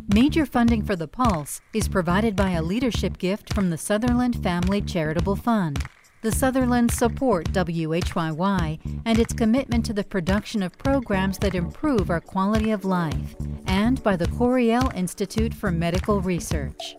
Major funding for The Pulse is provided by a leadership gift from the Sutherland Family Charitable Fund. The Sutherlands support WHYY and its commitment to the production of programs that improve our quality of life, and by the Coriell Institute for Medical Research.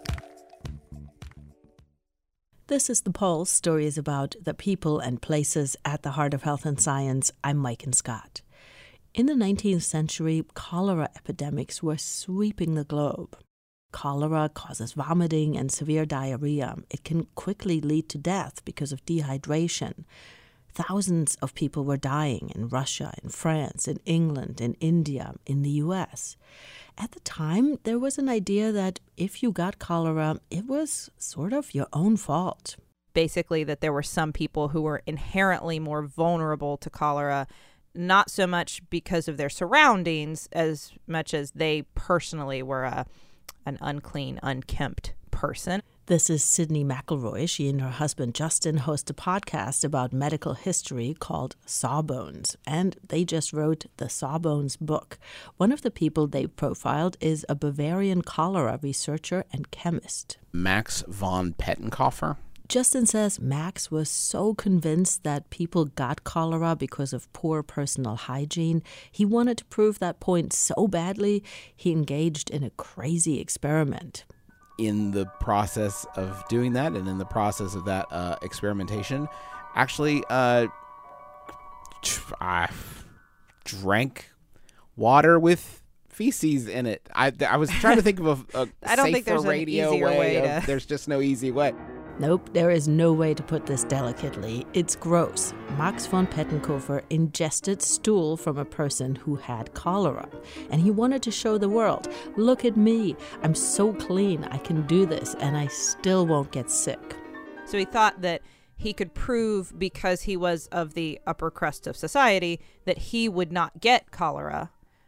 This is The Pulse, stories about the people and places at the heart of health and science. I'm Maiken Scott. In the 19th century, cholera epidemics were sweeping the globe. Cholera causes vomiting and severe diarrhea. It can quickly lead to death because of dehydration. Thousands of people were dying in Russia, in France, in England, in India, in the U.S. At the time, there was an idea that if you got cholera, it was sort of your own fault. Basically, that there were some people who were inherently more vulnerable to cholera, not so much because of their surroundings as much as they personally were an unclean, unkempt person. This is Sydney McElroy. She and her husband Justin host a podcast about medical history called Sawbones, and they just wrote the Sawbones book. One of the people they profiled is a Bavarian cholera researcher and chemist, Max von Pettenkofer. Justin says Max was so convinced that people got cholera because of poor personal hygiene. He wanted to prove that point so badly, he engaged in a crazy experiment. In the process of doing that, and in the process of that experimentation, actually drank water with feces in it. I was trying to think of a I don't think safer there's an radio easier way to... There's just no easy way. Nope, there is no way to put this delicately. It's gross. Max von Pettenkofer ingested stool from a person who had cholera. And he wanted to show the world, look at me, I'm so clean, I can do this, and I still won't get sick. So he thought that he could prove, because he was of the upper crust of society, that he would not get cholera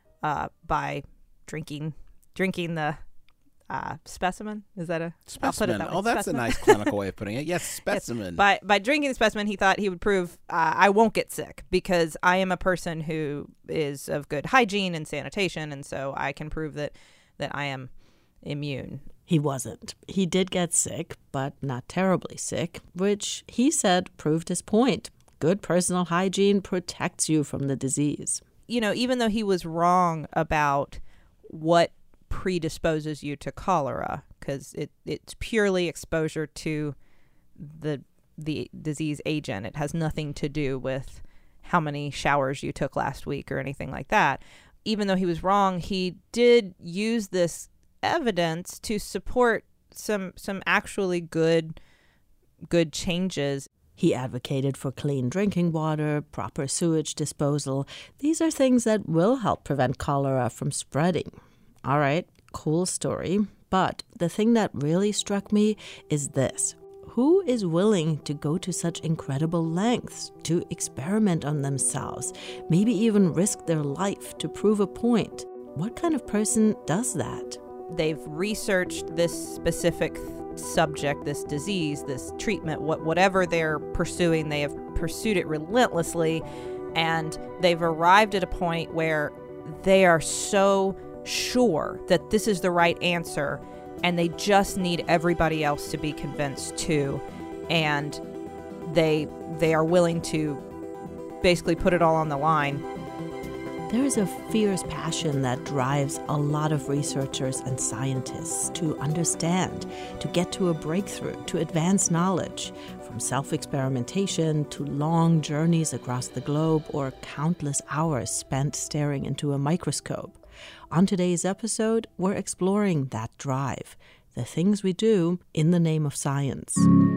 by drinking the... specimen? Is that a specimen? I'll put it that way. Oh, that's specimen. a nice clinical way of putting it. Yes, specimen. Yes. By drinking the specimen, he thought he would prove I won't get sick because I am a person who is of good hygiene and sanitation, and so I can prove that I am immune. He wasn't. He did get sick, but not terribly sick, which he said proved his point. Good personal hygiene protects you from the disease. You know, even though he was wrong about what predisposes you to cholera, because it's purely exposure to the disease agent. It has nothing to do with how many showers you took last week or anything like that. Even though he was wrong, he did use this evidence to support some actually good changes. He advocated for clean drinking water, proper sewage disposal. These are things that will help prevent cholera from spreading. All right, cool story. But the thing that really struck me is this. Who is willing to go to such incredible lengths to experiment on themselves, maybe even risk their life to prove a point? What kind of person does that? They've researched this specific subject, this disease, this treatment, whatever they're pursuing, they have pursued it relentlessly, and they've arrived at a point where they are so sure that this is the right answer, and they just need everybody else to be convinced too, and they are willing to basically put it all on the line. There is a fierce passion that drives a lot of researchers and scientists to understand, to get to a breakthrough, to advance knowledge, from self-experimentation to long journeys across the globe or countless hours spent staring into a microscope. On today's episode, we're exploring that drive, the things we do in the name of science.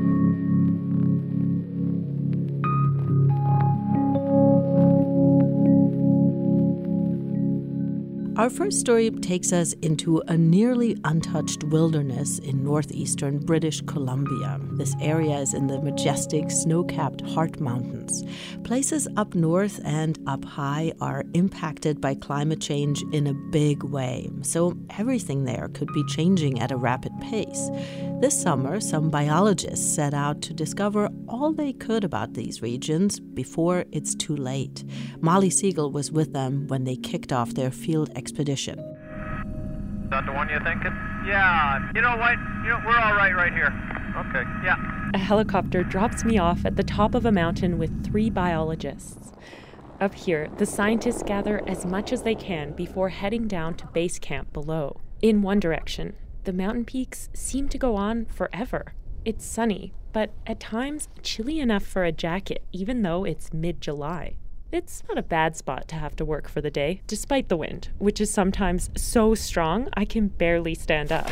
Our first story takes us into a nearly untouched wilderness in northeastern British Columbia. This area is in the majestic snow-capped Heart Mountains. Places up north and up high are impacted by climate change in a big way, so everything there could be changing at a rapid pace. This summer, some biologists set out to discover all they could about these regions before it's too late. Molly Siegel was with them when they kicked off their field expedition. Is that the one you're thinking? Yeah. You know what? We're all right here. Okay. Yeah. A helicopter drops me off at the top of a mountain with 3 biologists. Up here, the scientists gather as much as they can before heading down to base camp below. In one direction, the mountain peaks seem to go on forever. It's sunny, but at times chilly enough for a jacket, even though it's mid-July. It's not a bad spot to have to work for the day, despite the wind, which is sometimes so strong I can barely stand up.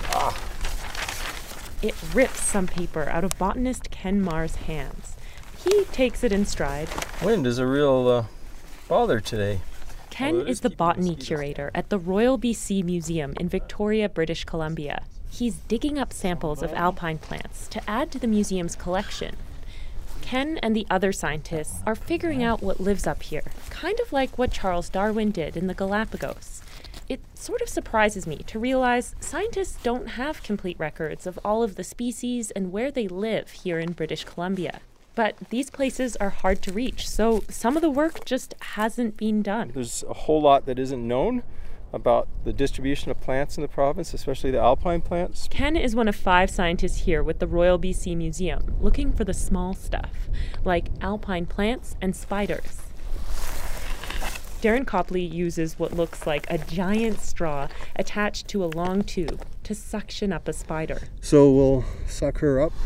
It rips some paper out of botanist Ken Marr's hands. He takes it in stride. Wind is a real bother today. Ken is the botany curator at the Royal BC Museum in Victoria, British Columbia. He's digging up samples of alpine plants to add to the museum's collection. Ken and the other scientists are figuring out what lives up here, kind of like what Charles Darwin did in the Galapagos. It sort of surprises me to realize scientists don't have complete records of all of the species and where they live here in British Columbia. But these places are hard to reach, so some of the work just hasn't been done. There's a whole lot that isn't known about the distribution of plants in the province, especially the alpine plants. Ken is one of 5 scientists here with the Royal BC Museum, looking for the small stuff, like alpine plants and spiders. Darren Copley uses what looks like a giant straw attached to a long tube to suction up a spider. So we'll suck her up.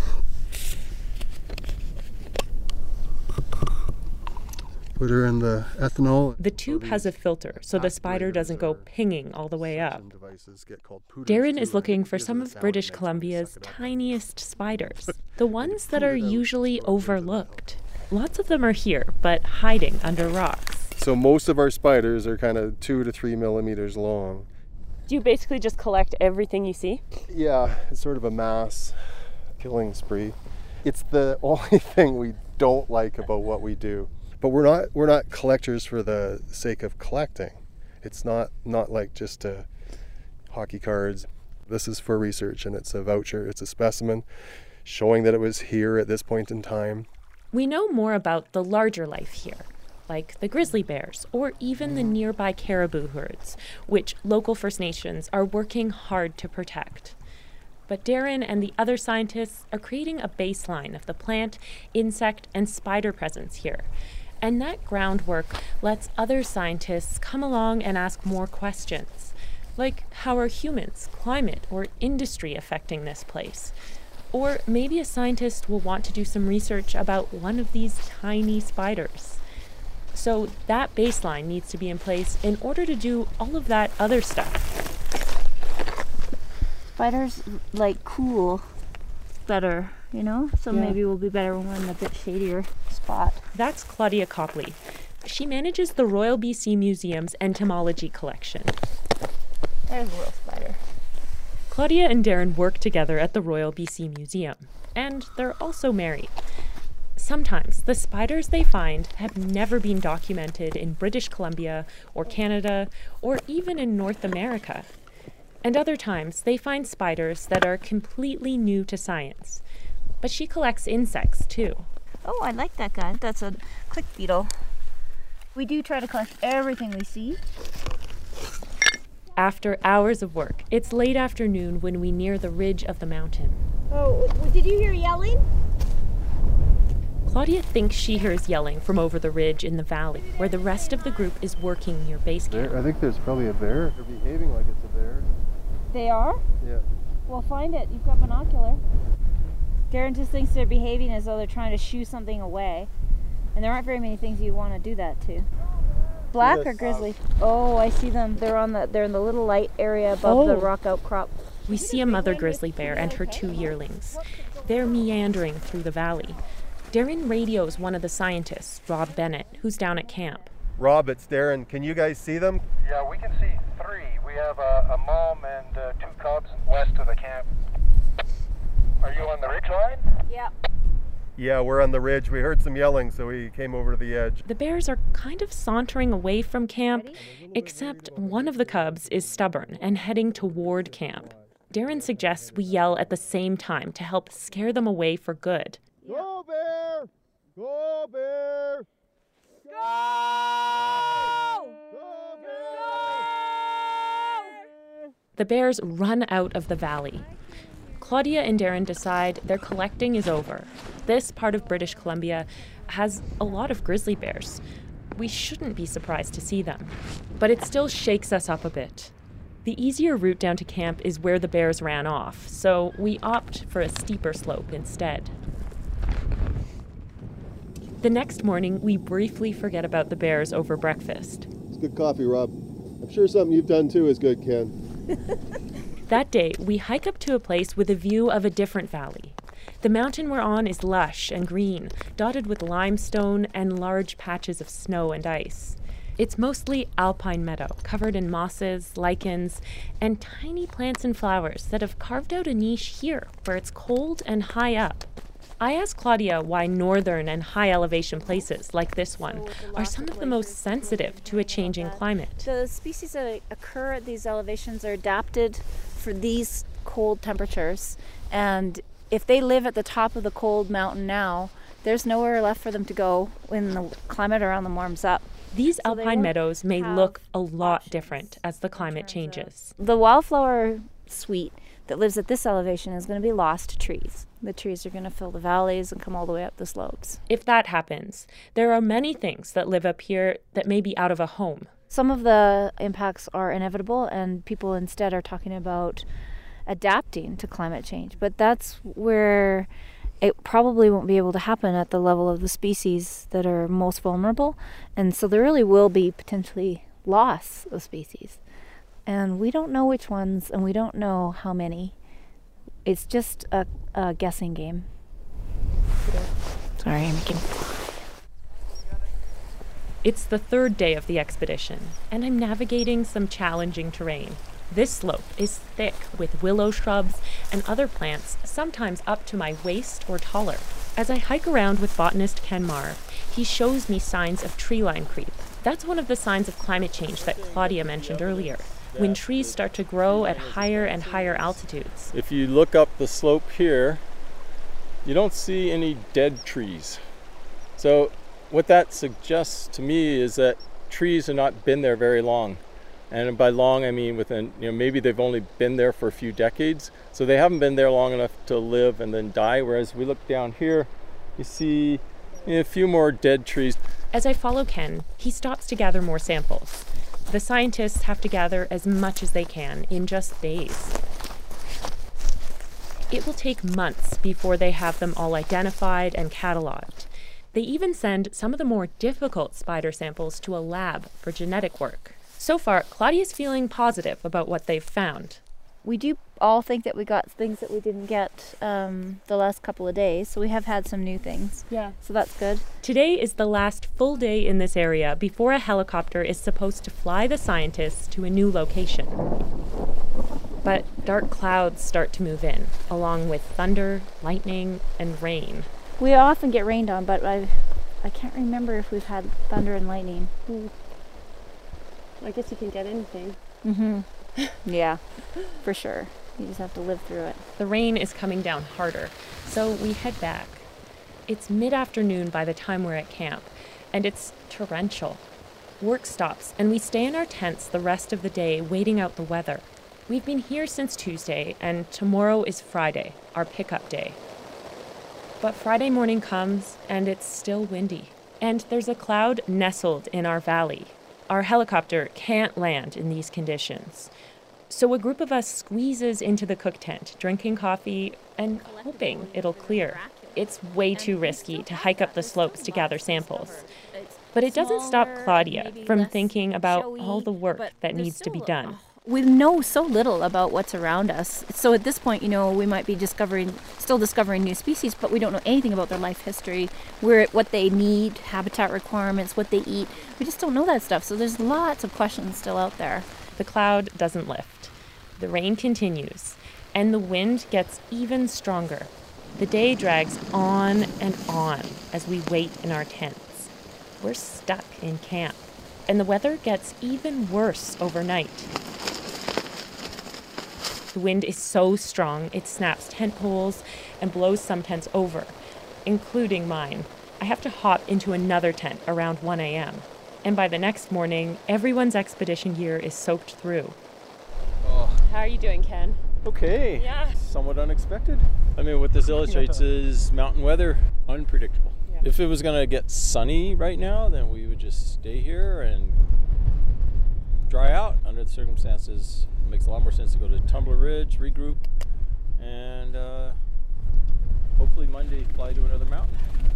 Put her in the ethanol. The tube has a filter, so the spider doesn't go pinging all the way up. Darren is looking for some of British Columbia's tiniest spiders, the ones that are usually overlooked. Lots of them are here, but hiding under rocks. So most of our spiders are kind of 2 to 3 millimeters long. Do you basically just collect everything you see? Yeah, it's sort of a mass killing spree. It's the only thing we don't like about what we do. But we're not collectors for the sake of collecting. It's not like just hockey cards. This is for research, and it's a voucher. It's a specimen showing that it was here at this point in time. We know more about the larger life here, like the grizzly bears or even the nearby caribou herds, which local First Nations are working hard to protect. But Darren and the other scientists are creating a baseline of the plant, insect, and spider presence here. And that groundwork lets other scientists come along and ask more questions, like how are humans, climate, or industry affecting this place? Or maybe a scientist will want to do some research about one of these tiny spiders. So that baseline needs to be in place in order to do all of that other stuff. Spiders like cool better, so maybe we'll be better when we're in a bit shadier spot. That's Claudia Copley. She manages the Royal BC Museum's entomology collection. There's a little spider. Claudia and Darren work together at the Royal BC Museum, and they're also married. Sometimes the spiders they find have never been documented in British Columbia or Canada or even in North America. And other times, they find spiders that are completely new to science. But she collects insects, too. Oh, I like that guy. That's a click beetle. We do try to collect everything we see. After hours of work, it's late afternoon when we near the ridge of the mountain. Oh, did you hear yelling? Claudia thinks she hears yelling from over the ridge in the valley, where the rest of the group is working near base camp. I think there's probably a bear. They're behaving like it's a bear. They are? Yeah. Well, find it. You've got binocular. Darren just thinks they're behaving as though they're trying to shoo something away. And there aren't very many things you want to do that to. Black or grizzly? Oh, I see them. They're in the little light area above the rock outcrop. We see a mother grizzly bear and her 2 yearlings. They're meandering through the valley. Darren radios one of the scientists, Rob Bennett, who's down at camp. Rob, it's Darren. Can you guys see them? Yeah, we can see 3. We have a mom and 2 cubs west of the camp. Are you on the ridge line? Yeah. Yeah, we're on the ridge. We heard some yelling, so we came over to the edge. The bears are kind of sauntering away from camp, except one of the cubs is stubborn and heading toward camp. Darren suggests we yell at the same time to help scare them away for good. Go, bear! Go, bear! Go! Go, bear! the bears run out of the valley. Claudia and Darren decide their collecting is over. This part of British Columbia has a lot of grizzly bears. We shouldn't be surprised to see them, but it still shakes us up a bit. The easier route down to camp is where the bears ran off, so we opt for a steeper slope instead. The next morning, we briefly forget about the bears over breakfast. It's good coffee, Rob. I'm sure something you've done too is good, Ken. That day, we hike up to a place with a view of a different valley. The mountain we're on is lush and green, dotted with limestone and large patches of snow and ice. It's mostly alpine meadow, covered in mosses, lichens, and tiny plants and flowers that have carved out a niche here, where it's cold and high up. I asked Claudia why northern and high elevation places like this one are some of the most sensitive to a changing climate. The species that occur at these elevations are adapted for these cold temperatures, and if they live at the top of the cold mountain now, there's nowhere left for them to go when the climate around them warms up. These alpine meadows may look a lot different as the climate changes. The wildflower suite that lives at this elevation is going to be lost to trees. The trees are going to fill the valleys and come all the way up the slopes. If that happens, there are many things that live up here that may be out of a home. Some of the impacts are inevitable, and people instead are talking about adapting to climate change. But that's where it probably won't be able to happen at the level of the species that are most vulnerable. And so there really will be potentially loss of species. And we don't know which ones, and we don't know how many. It's just a guessing game. Sorry, I'm making... It's the third day of the expedition, and I'm navigating some challenging terrain. This slope is thick with willow shrubs and other plants, sometimes up to my waist or taller. As I hike around with botanist Ken Marr, he shows me signs of tree line creep. That's one of the signs of climate change that Claudia mentioned earlier, when trees start to grow at higher and higher altitudes. If you look up the slope here, you don't see any dead trees. So what that suggests to me is that trees have not been there very long. And by long, I mean within, maybe they've only been there for a few decades. So they haven't been there long enough to live and then die. Whereas we look down here, you see a few more dead trees. As I follow Ken, he stops to gather more samples. The scientists have to gather as much as they can in just days. It will take months before they have them all identified and cataloged. They even send some of the more difficult spider samples to a lab for genetic work. So far, Claudia's feeling positive about what they've found. We do all think that we got things that we didn't get the last couple of days, so we have had some new things. Yeah. So that's good. Today is the last full day in this area before a helicopter is supposed to fly the scientists to a new location. But dark clouds start to move in, along with thunder, lightning, and rain. We often get rained on, but I can't remember if we've had thunder and lightning. I guess you can get anything. Mm-hmm. Yeah, for sure. You just have to live through it. The rain is coming down harder, so we head back. It's mid-afternoon by the time we're at camp, and it's torrential. Work stops, and we stay in our tents the rest of the day waiting out the weather. We've been here since Tuesday, and tomorrow is Friday, our pickup day. But Friday morning comes, and it's still windy. And there's a cloud nestled in our valley. Our helicopter can't land in these conditions. So a group of us squeezes into the cook tent, drinking coffee and hoping it'll clear. It's way too risky to hike up the slopes to gather samples. But it doesn't stop Claudia from thinking about all the work that needs to be done. We know so little about what's around us. So at this point, we might be still discovering new species, but we don't know anything about their life history, what they need, habitat requirements, what they eat. We just don't know that stuff. So there's lots of questions still out there. The cloud doesn't lift. The rain continues, and the wind gets even stronger. The day drags on and on as we wait in our tents. We're stuck in camp, and the weather gets even worse overnight. The wind is so strong, it snaps tent poles and blows some tents over, including mine. I have to hop into another tent around 1 a.m. And by the next morning, everyone's expedition gear is soaked through. Oh, How are you doing, Ken? Okay. Yeah. Somewhat unexpected. I mean, what this illustrates is mountain weather, unpredictable. Yeah. If it was going to get sunny right now, then we would just stay here and dry out. Under the circumstances, it makes a lot more sense to go to Tumbler Ridge, regroup, and hopefully Monday fly to another mountain.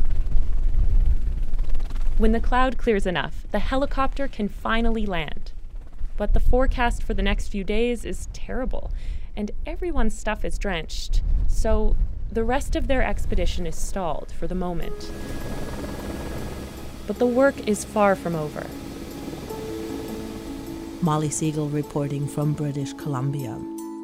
When the cloud clears enough, the helicopter can finally land. But the forecast for the next few days is terrible, and everyone's stuff is drenched. So the rest of their expedition is stalled for the moment. But the work is far from over. Molly Siegel reporting from British Columbia.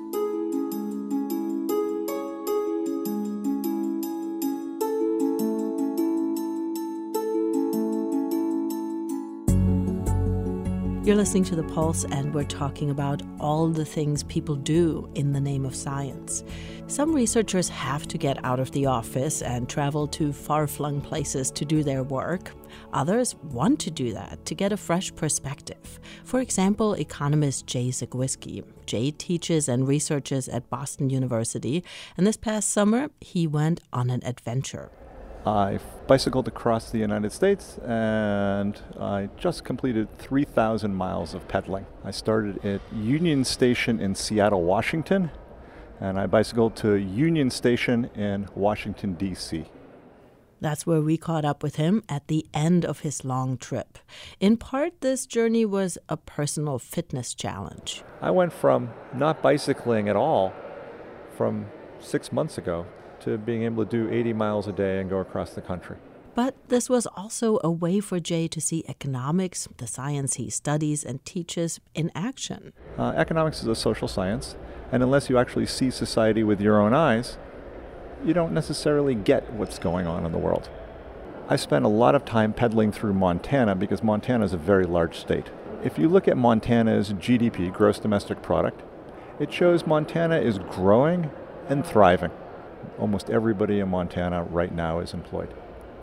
You're listening to The Pulse, and we're talking about all the things people do in the name of science. Some researchers have to get out of the office and travel to far-flung places to do their work. Others want to do that to get a fresh perspective. For example, economist Jay Zagwiski. Jay teaches and researches at Boston University, and this past summer, he went on an adventure. I bicycled across the United States, and I just completed 3,000 miles of pedaling. I started at Union Station in Seattle, Washington, and I bicycled to Union Station in Washington, D.C. That's where we caught up with him at the end of his long trip. In part, this journey was a personal fitness challenge. I went from not bicycling at all from 6 months ago to being able to do 80 miles a day and go across the country. But this was also a way for Jay to see economics, the science he studies and teaches, in action. Economics is a social science, and unless you actually see society with your own eyes, you don't necessarily get what's going on in the world. I spent a lot of time pedaling through Montana because Montana is a very large state. If you look at Montana's GDP, gross domestic product, it shows Montana is growing and thriving. Almost everybody in Montana right now is employed.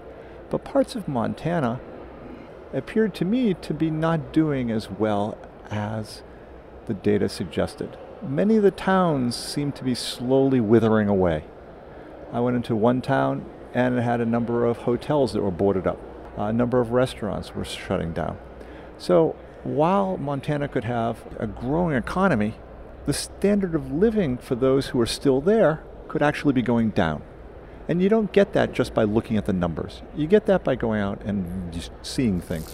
But parts of Montana appeared to me to be not doing as well as the data suggested. Many of the towns seem to be slowly withering away. I went into one town and it had a number of hotels that were boarded up. A number of restaurants were shutting down. So while Montana could have a growing economy, the standard of living for those who are still there could actually be going down. And you don't get that just by looking at the numbers. You get that by going out and just seeing things.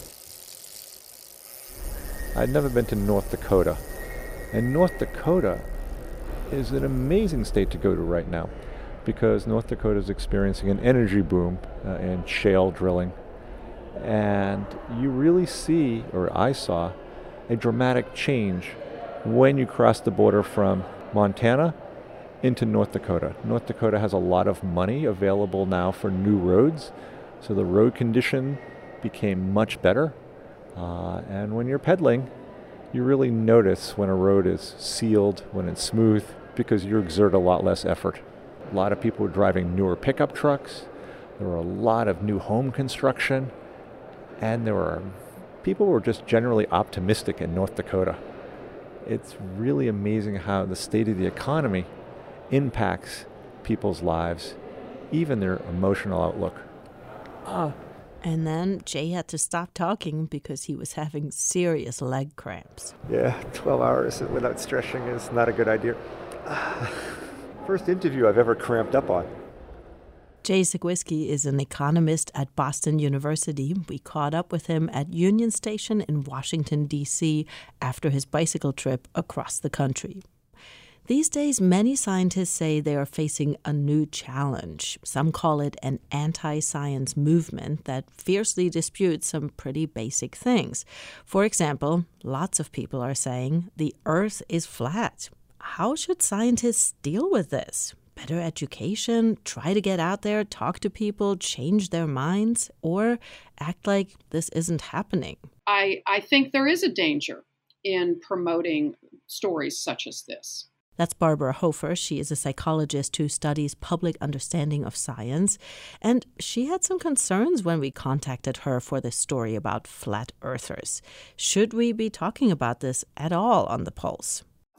I'd never been to North Dakota. And North Dakota is an amazing state to go to right now because North Dakota is experiencing an energy boom in shale drilling. And you really see, or I saw, a dramatic change when you cross the border from Montana into North Dakota. North Dakota has a lot of money available now for new roads, so the road condition became much better. And when you're pedaling, you really notice when a road is sealed, when it's smooth, because you exert a lot less effort. A lot of people were driving newer pickup trucks. There were a lot of new home construction, and people were just generally optimistic in North Dakota. It's really amazing how the state of the economy impacts people's lives, even their emotional outlook. And then Jay had to stop talking because he was having serious leg cramps. Yeah, 12 hours without stretching is not a good idea. First interview I've ever cramped up on. Jay Zagwiski is an economist at Boston University. We caught up with him at Union Station in Washington, D.C. after his bicycle trip across the country. These days, many scientists say they are facing a new challenge. Some call it an anti-science movement that fiercely disputes some pretty basic things. For example, lots of people are saying the Earth is flat. How should scientists deal with this? Better education, try to get out there, talk to people, change their minds, or act like this isn't happening? I think there is a danger in promoting stories such as this. That's Barbara Hofer. She is a psychologist who studies public understanding of science. And she had some concerns when we contacted her for this story about flat earthers. Should we be talking about this at all on The Pulse?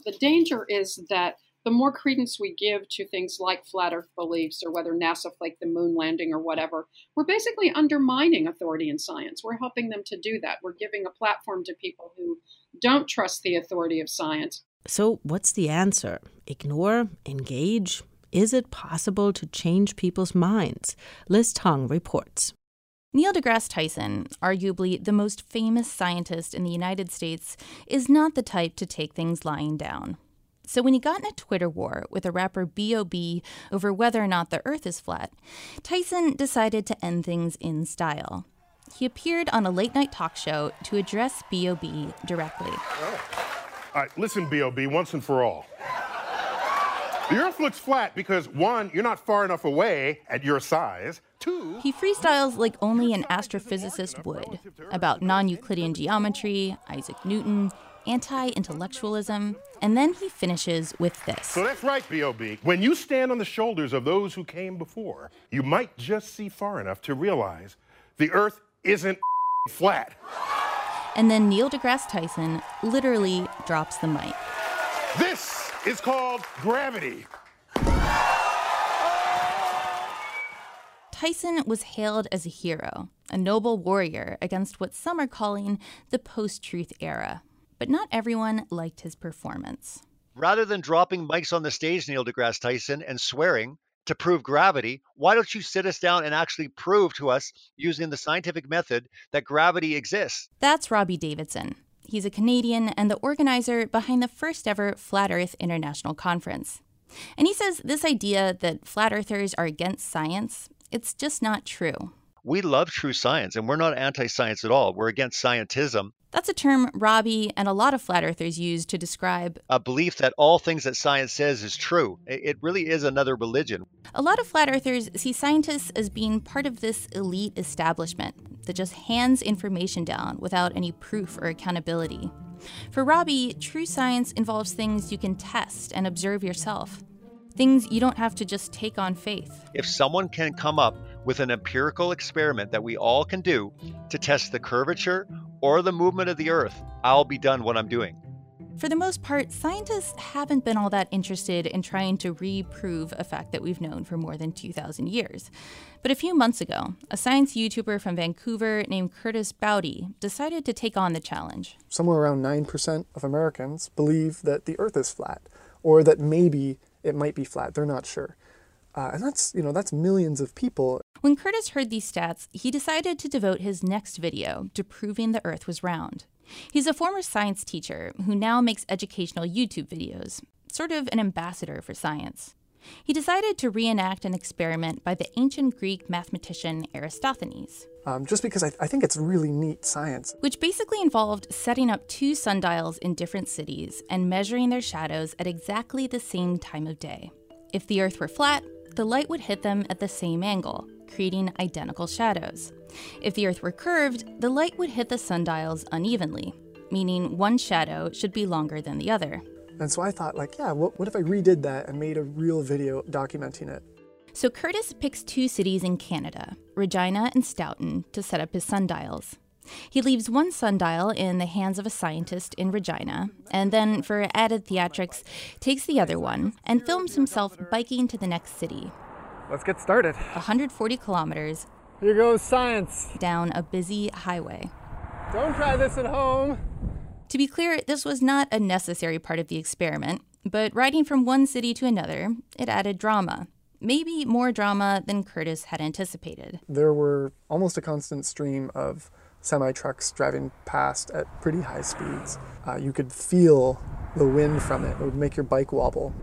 The danger is that the more credence we give to things like flat Earth beliefs or whether NASA faked the moon landing or whatever, we're basically undermining authority in science. We're helping them to do that. We're giving a platform to people who don't trust the authority of science. So what's the answer? Ignore? Engage? Is it possible to change people's minds? Liz Tong reports. Neil deGrasse Tyson, arguably the most famous scientist in the United States, is not the type to take things lying down. So when he got in a Twitter war with a rapper B.O.B. over whether or not the Earth is flat, Tyson decided to end things in style. He appeared on a late-night talk show to address B.O.B. directly. All right, listen, B.O.B., once and for all. The Earth looks flat because, one, you're not far enough away at your size. Two, he freestyles like only an astrophysicist would, about non-Euclidean geometry, Isaac Newton, anti-intellectualism, and then he finishes with this. So that's right, B.O.B. When you stand on the shoulders of those who came before, you might just see far enough to realize the Earth isn't flat. And then Neil deGrasse Tyson literally drops the mic. This is called gravity. Tyson was hailed as a hero, a noble warrior against what some are calling the post-truth era. But not everyone liked his performance. Rather than dropping mics on the stage, Neil deGrasse Tyson, and swearing to prove gravity, why don't you sit us down and actually prove to us, using the scientific method, that gravity exists? That's Robbie Davidson. He's a Canadian and the organizer behind the first ever Flat Earth International Conference. And he says this idea that flat earthers are against science, it's just not true. We love true science, and we're not anti-science at all. We're against scientism. That's a term Robbie and a lot of flat earthers use to describe a belief that all things that science says is true. It really is another religion. A lot of flat earthers see scientists as being part of this elite establishment that just hands information down without any proof or accountability. For Robbie, true science involves things you can test and observe yourself. Things you don't have to just take on faith. If someone can come up with an empirical experiment that we all can do to test the curvature or the movement of the Earth, I'll be done what I'm doing. For the most part, scientists haven't been all that interested in trying to reprove a fact that we've known for more than 2,000 years. But a few months ago, a science YouTuber from Vancouver named Curtis Bowdy decided to take on the challenge. Somewhere around 9% of Americans believe that the Earth is flat, or that maybe it might be flat. They're not sure. And that's millions of people. When Curtis heard these stats, he decided to devote his next video to proving the Earth was round. He's a former science teacher who now makes educational YouTube videos, sort of an ambassador for science. He decided to reenact an experiment by the ancient Greek mathematician Eratosthenes. Just because I think it's really neat science. Which basically involved setting up two sundials in different cities and measuring their shadows at exactly the same time of day. If the Earth were flat, the light would hit them at the same angle, creating identical shadows. If the Earth were curved, the light would hit the sundials unevenly, meaning one shadow should be longer than the other. And so I thought, what if I redid that and made a real video documenting it? So Curtis picks two cities in Canada, Regina and Stoughton, to set up his sundials. He leaves one sundial in the hands of a scientist in Regina, and then, for added theatrics, takes the other one and films himself biking to the next city. Let's get started. 140 kilometers. Here goes science. Down a busy highway. Don't try this at home. To be clear, this was not a necessary part of the experiment, but riding from one city to another, it added drama. Maybe more drama than Curtis had anticipated. There were almost a constant stream of semi-trucks driving past at pretty high speeds. You could feel the wind from it. It would make your bike wobble.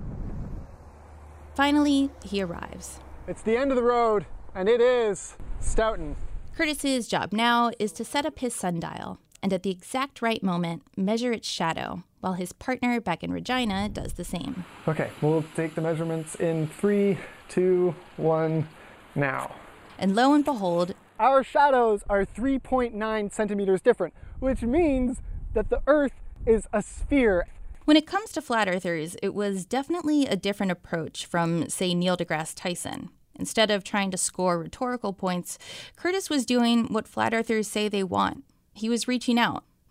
Finally, he arrives. It's the end of the road, and it is Stoughton. Curtis's job now is to set up his sundial, and at the exact right moment, measure its shadow, while his partner back in Regina does the same. Okay, we'll take the measurements in 3, 2, 1, now. And lo and behold, our shadows are 3.9 centimeters different, which means that the Earth is a sphere. When it comes to flat earthers, it was definitely a different approach from, say, Neil deGrasse Tyson. Instead of trying to score rhetorical points, Curtis was doing what flat earthers say they want. He was reaching out,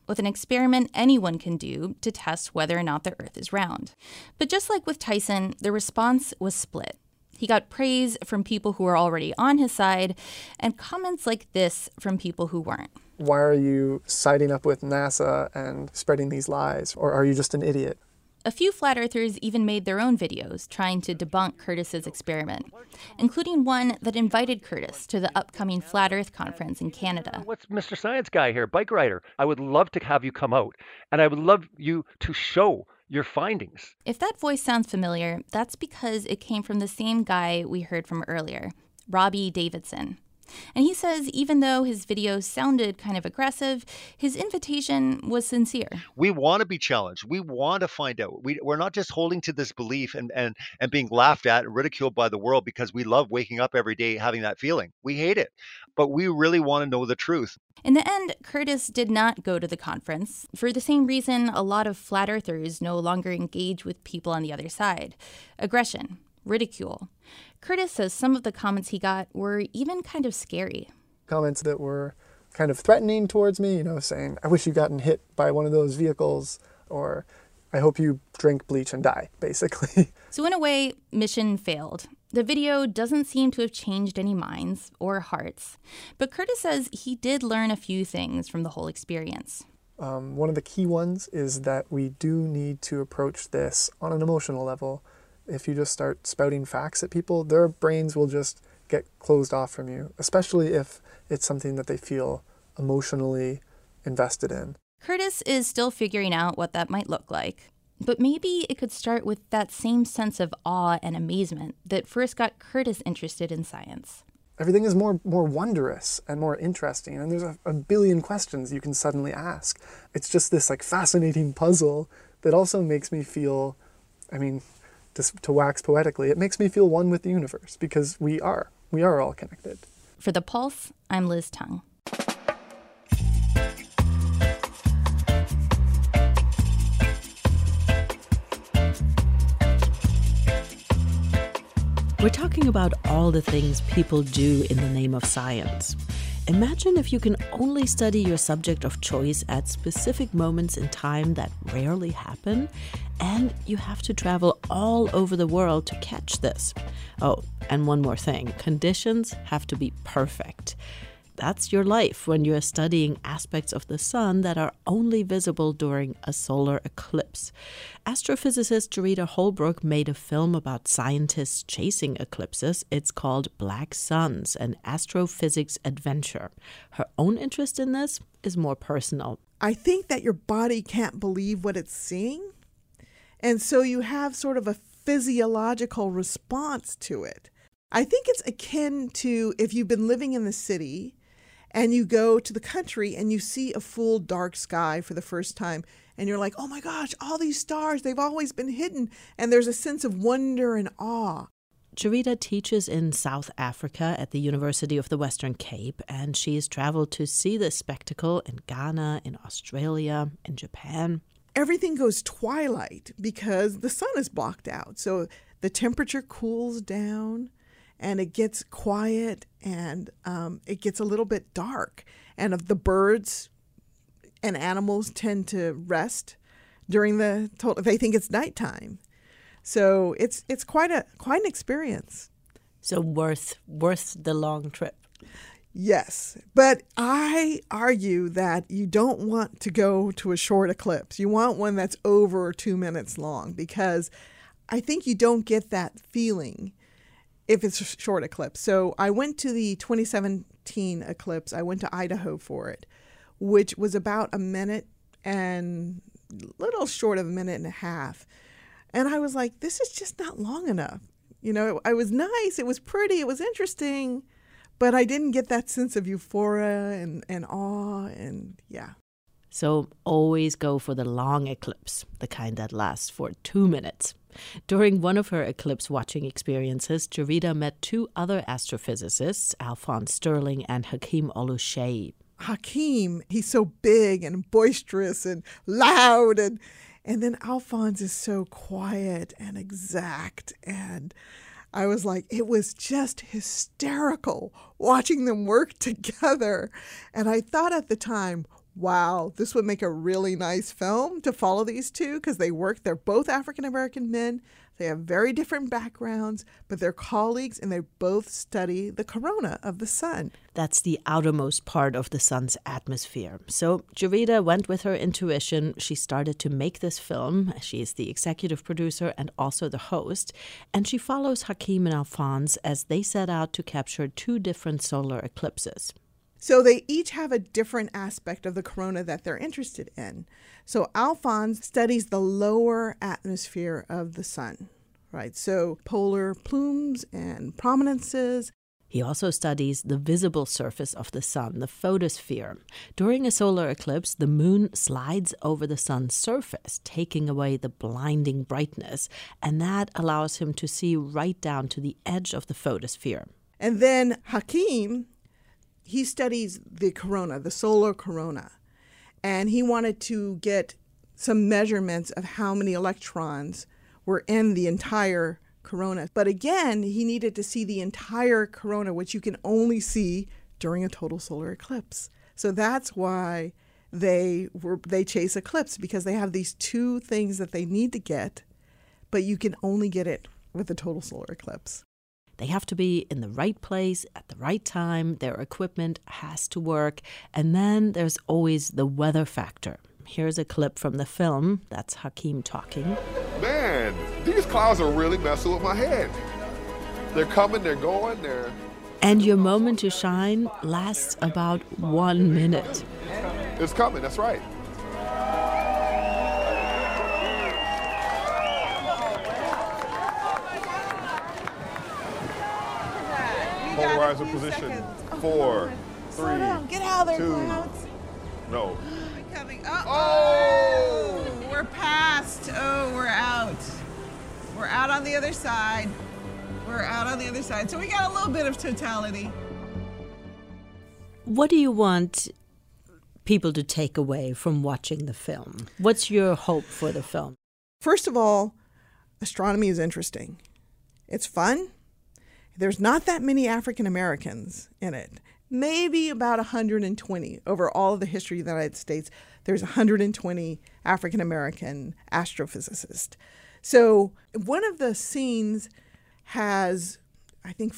with an experiment anyone can do to test whether or not the Earth is round. But just like with Tyson, the response was split. He got praise from people who were already on his side and comments like this from people who weren't. Why are you siding up with NASA and spreading these lies? Or are you just an idiot? A few flat earthers even made their own videos trying to debunk Curtis's experiment, including one that invited Curtis to the upcoming Flat Earth conference in Canada. What's Mr. Science Guy here, bike rider? I would love to have you come out, and I would love you to show your findings. If that voice sounds familiar, that's because it came from the same guy we heard from earlier, Robbie Davidson. And he says even though his videos sounded kind of aggressive, his invitation was sincere. We want to be challenged. We want to find out. We're not just holding to this belief and being laughed at and ridiculed by the world because we love waking up every day having that feeling. We hate it, but we really want to know the truth. In the end, Curtis did not go to the conference for the same reason a lot of flat earthers no longer engage with people on the other side: aggression, ridicule. Curtis says some of the comments he got were even kind of scary. Comments that were kind of threatening towards me, saying, I wish you'd gotten hit by one of those vehicles, or I hope you drink bleach and die, basically. So in a way, mission failed. The video doesn't seem to have changed any minds or hearts. But Curtis says he did learn a few things from the whole experience. One of the key ones is that we do need to approach this on an emotional level. If you just start spouting facts at people, their brains will just get closed off from you, especially if it's something that they feel emotionally invested in. Curtis is still figuring out what that might look like. But maybe it could start with that same sense of awe and amazement that first got Curtis interested in science. Everything is more wondrous and more interesting, and there's a billion questions you can suddenly ask. It's just this fascinating puzzle that also makes me feel, just to wax poetically, it makes me feel one with the universe, because we are all connected. For The Pulse, I'm Liz Tung. We're talking about all the things people do in the name of science. Imagine if you can only study your subject of choice at specific moments in time that rarely happen, and you have to travel all over the world to catch this. Oh, and one more thing, conditions have to be perfect. That's your life when you're studying aspects of the sun that are only visible during a solar eclipse. Astrophysicist Jarita Holbrook made a film about scientists chasing eclipses. It's called Black Suns, an astrophysics adventure. Her own interest in this is more personal. I think that your body can't believe what it's seeing, and so you have sort of a physiological response to it. I think it's akin to if you've been living in the city and you go to the country and you see a full dark sky for the first time, and you're like, oh my gosh, all these stars, they've always been hidden. And there's a sense of wonder and awe. Jarita teaches in South Africa at the University of the Western Cape, and she's traveled to see this spectacle in Ghana, in Australia, in Japan. Everything goes twilight because the sun is blocked out. So the temperature cools down, and it gets quiet, and it gets a little bit dark. And the birds and animals tend to rest during they think it's nighttime. So it's quite an experience. So worth the long trip. Yes, but I argue that you don't want to go to a short eclipse. You want one that's over 2 minutes long, because I think you don't get that feeling if it's a short eclipse. So I went to the 2017 eclipse. I went to Idaho for it, which was about a minute and a little short of a minute and a half. And I was like, this is just not long enough. It was nice. It was pretty. It was interesting. But I didn't get that sense of euphoria and awe and yeah. So always go for the long eclipse, the kind that lasts for 2 minutes. During one of her eclipse watching experiences, Jarita met two other astrophysicists, Alphonse Sterling and Hakeem Oluseyi. Hakeem, he's so big and boisterous and loud, and then Alphonse is so quiet and exact, and I was like, it was just hysterical watching them work together. And I thought at the time, wow, this would make a really nice film to follow these two because they're both African-American men. They have very different backgrounds, but they're colleagues and they both study the corona of the sun. That's the outermost part of the sun's atmosphere. So Jarida went with her intuition. She started to make this film. She is the executive producer and also the host. And she follows Hakim and Alphonse as they set out to capture 2 different solar eclipses. So they each have a different aspect of the corona that they're interested in. So Alphonse studies the lower atmosphere of the sun, right? So polar plumes and prominences. He also studies the visible surface of the sun, the photosphere. During a solar eclipse, the moon slides over the sun's surface, taking away the blinding brightness, and that allows him to see right down to the edge of the photosphere. And then Hakim, he studies the corona, the solar corona, and he wanted to get some measurements of how many electrons were in the entire corona. But again, he needed to see the entire corona, which you can only see during a total solar eclipse. So that's why they chase eclipse, because they have these 2 things that they need to get, but you can only get it with a total solar eclipse. They have to be in the right place at the right time. Their equipment has to work. And then there's always the weather factor. Here's a clip from the film. That's Hakim talking. Man, these clouds are really messing with my head. They're coming, they're going, they're... And your moment to shine lasts about 1 minute. It's coming, that's right. Polarizer position. 4, 3, Get out of there, 2, clouds. No. Coming. Oh, we're past. Oh, we're out. We're out on the other side. We're out on the other side. So we got a little bit of totality. What do you want people to take away from watching the film? What's your hope for the film? First of all, astronomy is interesting. It's fun. There's not that many African Americans in it. Maybe about 120 over all of the history of the United States. There's 120 African American astrophysicists. So one of the scenes has, I think,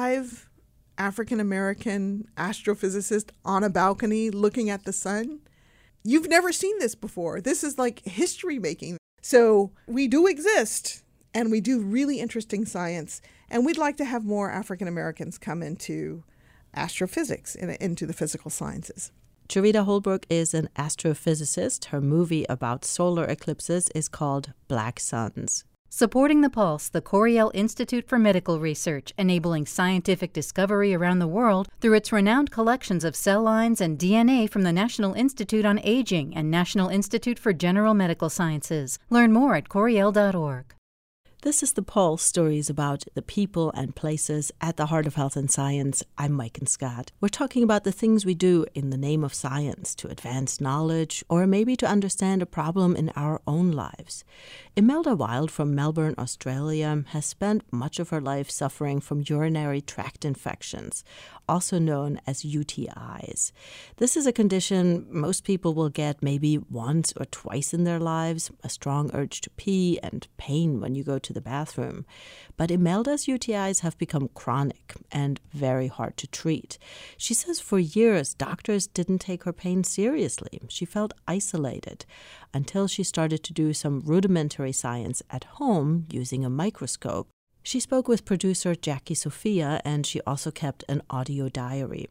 5 African American astrophysicists on a balcony looking at the sun. You've never seen this before. This is like history making. So we do exist, and we do really interesting science, and we'd like to have more African Americans come into astrophysics, into the physical sciences. Jarida Holbrook is an astrophysicist. Her movie about solar eclipses is called Black Suns. Supporting the Pulse, the Coriell Institute for Medical Research, enabling scientific discovery around the world through its renowned collections of cell lines and DNA from the National Institute on Aging and National Institute for General Medical Sciences. Learn more at coriell.org. This is The Pulse, stories about the people and places at the heart of health and science. I'm Maiken Scott. We're talking about the things we do in the name of science to advance knowledge or maybe to understand a problem in our own lives. Imelda Wild from Melbourne, Australia, has spent much of her life suffering from urinary tract infections, also known as UTIs. This is a condition most people will get maybe once or twice in their lives, a strong urge to pee and pain when you go to the bathroom. But Imelda's UTIs have become chronic and very hard to treat. She says for years, doctors didn't take her pain seriously. She felt isolated until she started to do some rudimentary science at home using a microscope. She spoke with producer Jackie Sophia, and she also kept an audio diary.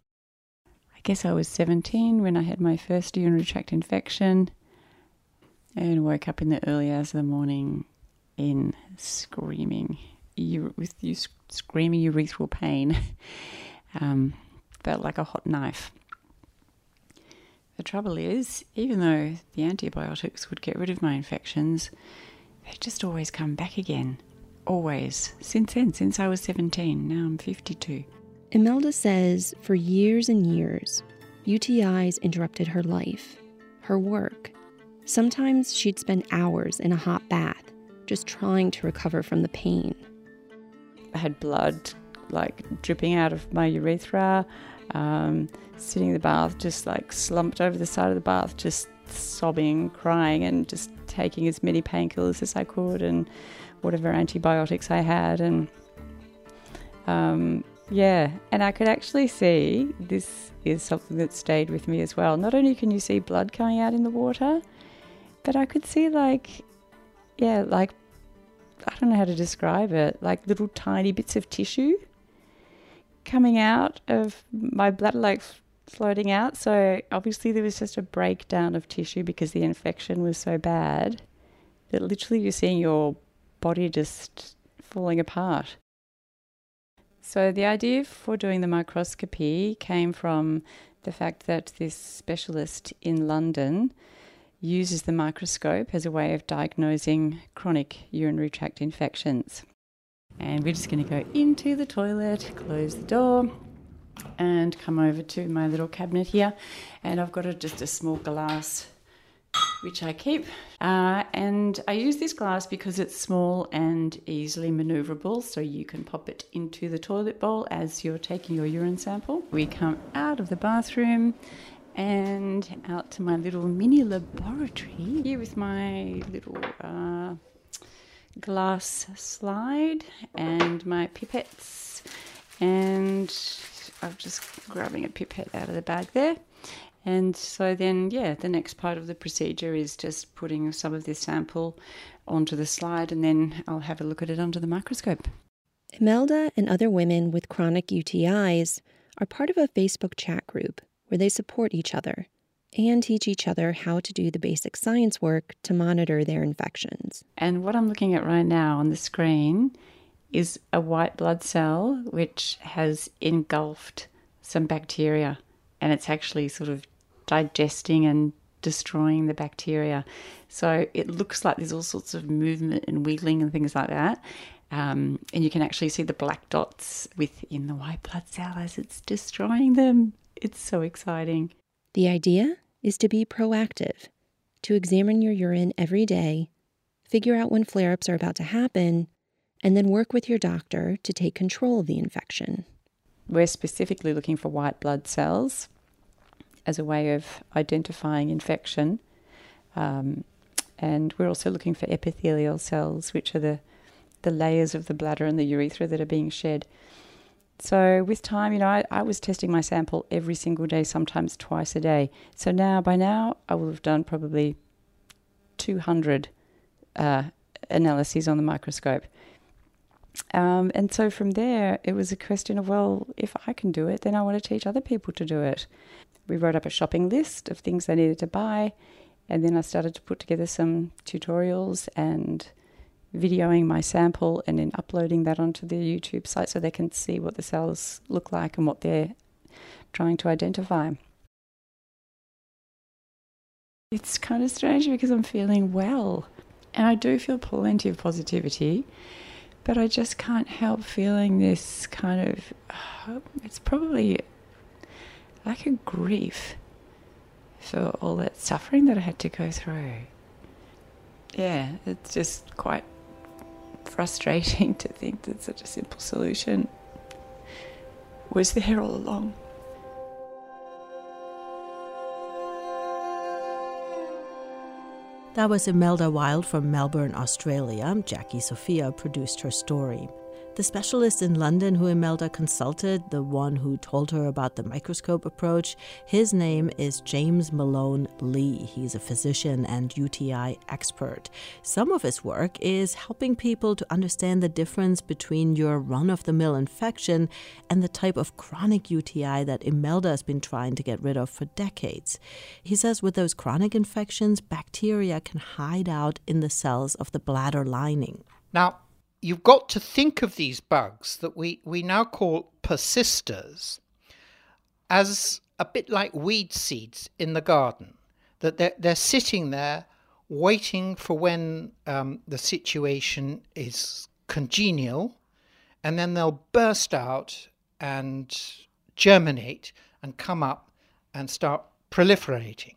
I guess I was 17 when I had my first urinary tract infection and woke up in the early hours of the morning in screaming urethral pain. Felt like a hot knife. The trouble is, even though the antibiotics would get rid of my infections, they just always come back again. Always. Since then, since I was 17. Now I'm 52. Imelda says for years and years, UTIs interrupted her life, her work. Sometimes she'd spend hours in a hot bath, just trying to recover from the pain. I had blood like dripping out of my urethra, sitting in the bath, just like slumped over the side of the bath, just sobbing, crying, and just taking as many painkillers as I could and whatever antibiotics I had. And and I could actually see, this is something that stayed with me as well. Not only can you see blood coming out in the water, but I could see like I don't know how to describe it, like little tiny bits of tissue coming out of my bladder, like floating out. So obviously there was just a breakdown of tissue because the infection was so bad that literally you're seeing your body just falling apart. So the idea for doing the microscopy came from the fact that this specialist in London uses the microscope as a way of diagnosing chronic urinary tract infections. And we're just going to go into the toilet, close the door, and come over to my little cabinet here. And I've got just a small glass which I keep. And I use this glass because it's small and easily manoeuvrable, so you can pop it into the toilet bowl as you're taking your urine sample. We come out of the bathroom and out to my little mini laboratory here with my little glass slide and my pipettes. And I'm just grabbing a pipette out of the bag there. And so then, the next part of the procedure is just putting some of this sample onto the slide, and then I'll have a look at it under the microscope. Imelda and other women with chronic UTIs are part of a Facebook chat group where they support each other and teach each other how to do the basic science work to monitor their infections. And what I'm looking at right now on the screen is a white blood cell which has engulfed some bacteria, and it's actually sort of digesting and destroying the bacteria. So it looks like there's all sorts of movement and wiggling and things like that. And you can actually see the black dots within the white blood cell as it's destroying them. It's so exciting. The idea is to be proactive, to examine your urine every day, figure out when flare-ups are about to happen, and then work with your doctor to take control of the infection. We're specifically looking for white blood cells as a way of identifying infection. And we're also looking for epithelial cells, which are the layers of the bladder and the urethra that are being shed. So with time, I was testing my sample every single day, sometimes twice a day. So by now, I will have done probably 200 analyses on the microscope. And so from there, it was a question of, well, if I can do it, then I want to teach other people to do it. We wrote up a shopping list of things they needed to buy, and then I started to put together some tutorials and videoing my sample and then uploading that onto the YouTube site so they can see what the cells look like and what they're trying to identify. It's kind of strange because I'm feeling well, and I do feel plenty of positivity. But I just can't help feeling this kind of, it's probably like a grief for all that suffering that I had to go through. Yeah, it's just quite frustrating to think that such a simple solution was there all along. That was Imelda Wild from Melbourne, Australia. Jackie Sophia produced her story. The specialist in London who Imelda consulted, the one who told her about the microscope approach, his name is James Malone Lee. He's a physician and UTI expert. Some of his work is helping people to understand the difference between your run-of-the-mill infection and the type of chronic UTI that Imelda has been trying to get rid of for decades. He says with those chronic infections, bacteria can hide out in the cells of the bladder lining. Now, you've got to think of these bugs that we now call persisters as a bit like weed seeds in the garden, that they're sitting there waiting for when the situation is congenial, and then they'll burst out and germinate and come up and start proliferating.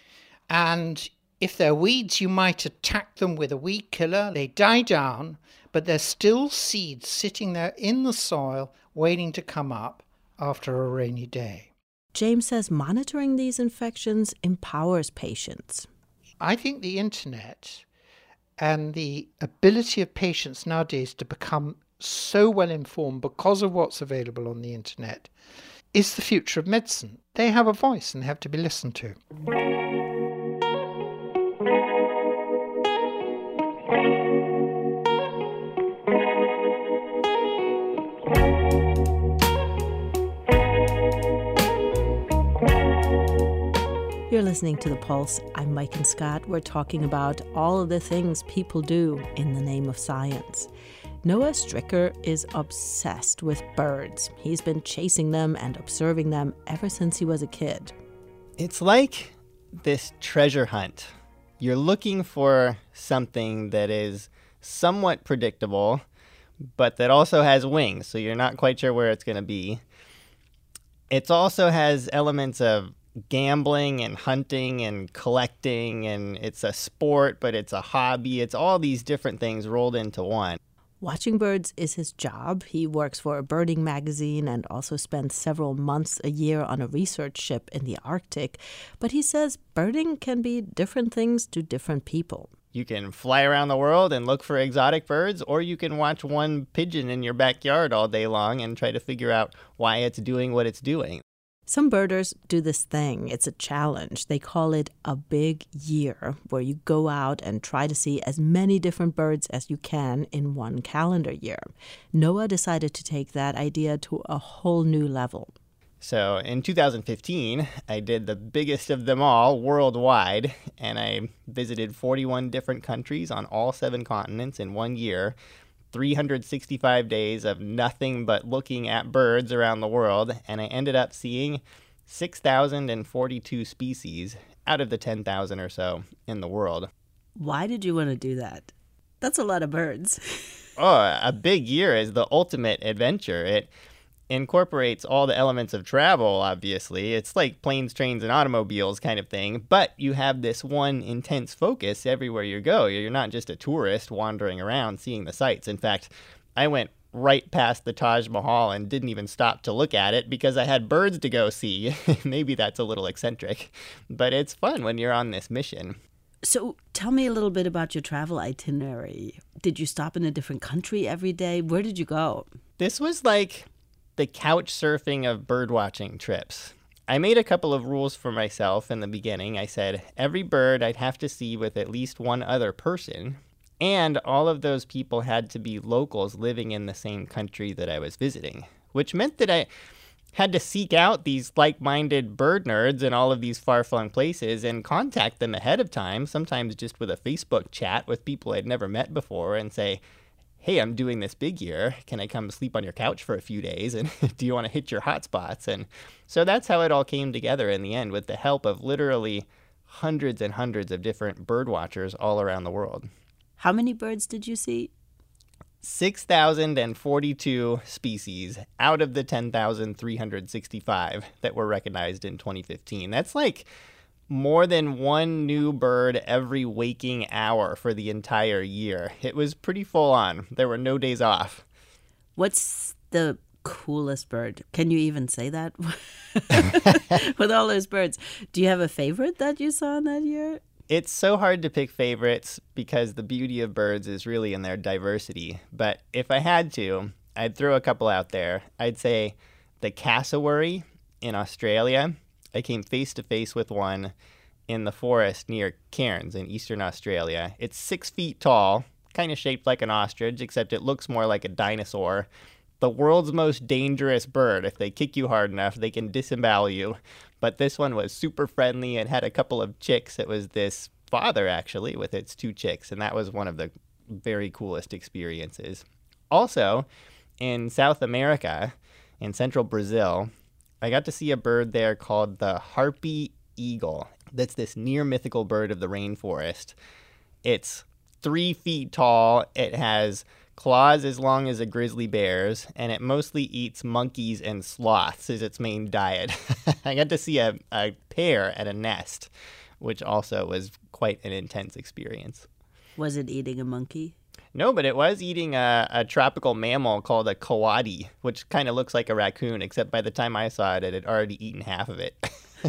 And if they're weeds, you might attack them with a weed killer. They die down, but there's still seeds sitting there in the soil waiting to come up after a rainy day. James says monitoring these infections empowers patients. I think the internet and the ability of patients nowadays to become so well informed because of what's available on the internet is the future of medicine. They have a voice and they have to be listened to. You're listening to The Pulse. I'm Mike and Scott. We're talking about all of the things people do in the name of science. Noah Stricker is obsessed with birds. He's been chasing them and observing them ever since he was a kid. It's like this treasure hunt. You're looking for something that is somewhat predictable, but that also has wings, so you're not quite sure where it's going to be. It also has elements of gambling and hunting and collecting, and it's a sport, but it's a hobby. It's all these different things rolled into one. Watching birds is his job. He works for a birding magazine and also spends several months a year on a research ship in the Arctic. But he says birding can be different things to different people. You can fly around the world and look for exotic birds, or you can watch one pigeon in your backyard all day long and try to figure out why it's doing what it's doing. Some birders do this thing. It's a challenge. They call it a big year, where you go out and try to see as many different birds as you can in one calendar year. Noah decided to take that idea to a whole new level. So in 2015, I did the biggest of them all worldwide, and I visited 41 different countries on all 7 continents in 1 year. 365 days of nothing but looking at birds around the world, and I ended up seeing 6,042 species out of the 10,000 or so in the world. Why did you want to do that? That's a lot of birds. Oh, a big year is the ultimate adventure. It incorporates all the elements of travel, obviously. It's like planes, trains, and automobiles kind of thing, but you have this one intense focus everywhere you go. You're not just a tourist wandering around seeing the sights. In fact, I went right past the Taj Mahal and didn't even stop to look at it because I had birds to go see. Maybe that's a little eccentric, but it's fun when you're on this mission. So tell me a little bit about your travel itinerary. Did you stop in a different country every day? Where did you go? This was like the couch surfing of birdwatching trips. I made a couple of rules for myself in the beginning. I said every bird I'd have to see with at least one other person, and all of those people had to be locals living in the same country that I was visiting, which meant that I had to seek out these like-minded bird nerds in all of these far-flung places and contact them ahead of time, sometimes just with a Facebook chat with people I'd never met before, and say, hey, I'm doing this big year. Can I come sleep on your couch for a few days? And do you want to hit your hot spots? And so that's how it all came together in the end, with the help of literally hundreds and hundreds of different bird watchers all around the world. How many birds did you see? 6,042 species out of the 10,365 that were recognized in 2015. That's like more than one new bird every waking hour for the entire year. It was pretty full on. There were no days off. What's the coolest bird? Can you even say that? With all those birds. Do you have a favorite that you saw in that year? It's so hard to pick favorites because the beauty of birds is really in their diversity. But if I had to, I'd throw a couple out there. I'd say the cassowary in Australia. I came face to face with one in the forest near Cairns in eastern Australia. It's 6 feet tall, kind of shaped like an ostrich, except it looks more like a dinosaur. The world's most dangerous bird. If they kick you hard enough, they can disembowel you. But this one was super friendly and had a couple of chicks. It was this father, actually, with its 2 chicks, and that was one of the very coolest experiences. Also, in South America, in central Brazil, I got to see a bird there called the harpy eagle. That's this near mythical bird of the rainforest. It's 3 feet tall. It has claws as long as a grizzly bear's, and it mostly eats monkeys and sloths as its main diet. I got to see a pair at a nest, which also was quite an intense experience. Was it eating a monkey? No, but it was eating a tropical mammal called a coati, which kind of looks like a raccoon, except by the time I saw it, it had already eaten half of it.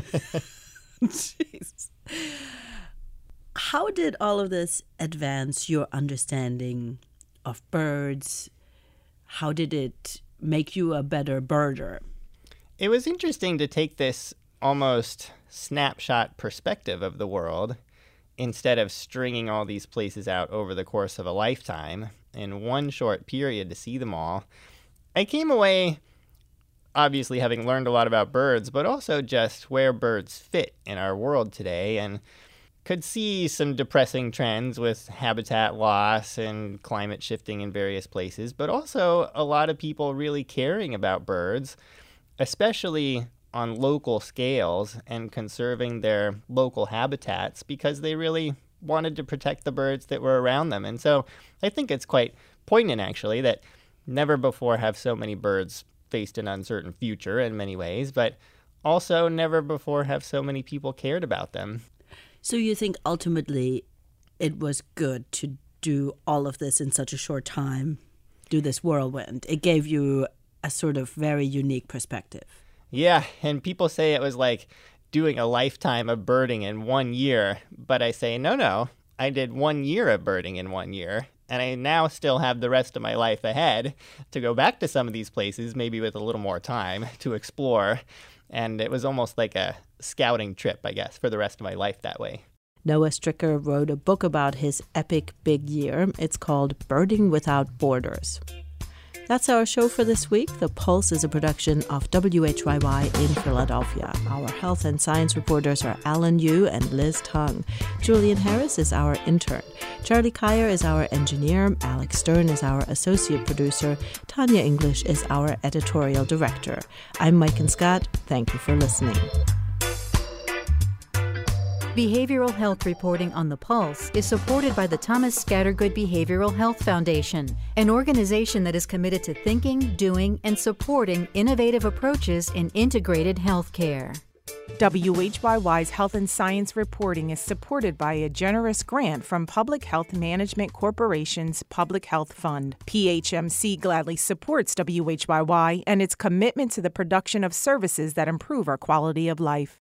Jeez. How did all of this advance your understanding of birds? How did it make you a better birder? It was interesting to take this almost snapshot perspective of the world instead of stringing all these places out over the course of a lifetime in one short period to see them all. I came away obviously having learned a lot about birds, but also just where birds fit in our world today, and could see some depressing trends with habitat loss and climate shifting in various places, but also a lot of people really caring about birds, especially on local scales and conserving their local habitats because they really wanted to protect the birds that were around them. And so I think it's quite poignant, actually, that never before have so many birds faced an uncertain future in many ways, but also never before have so many people cared about them. So you think ultimately it was good to do all of this in such a short time, do this whirlwind? It gave you a sort of very unique perspective. Yeah, and people say it was like doing a lifetime of birding in 1 year, but I say, no, I did 1 year of birding in 1 year, and I now still have the rest of my life ahead to go back to some of these places, maybe with a little more time to explore, and it was almost like a scouting trip, I guess, for the rest of my life that way. Noah Stricker wrote a book about his epic big year. It's called Birding Without Borders. That's our show for this week. The Pulse is a production of WHYY in Philadelphia. Our health and science reporters are Alan Yu and Liz Tung. Julian Harris is our intern. Charlie Kyer is our engineer. Alex Stern is our associate producer. Tanya English is our editorial director. I'm Maiken Scott. Thank you for listening. Behavioral health reporting on the Pulse is supported by the Thomas Scattergood Behavioral Health Foundation, an organization that is committed to thinking, doing, and supporting innovative approaches in integrated health care. WHYY's Health and Science reporting is supported by a generous grant from Public Health Management Corporation's Public Health Fund. PHMC gladly supports WHYY and its commitment to the production of services that improve our quality of life.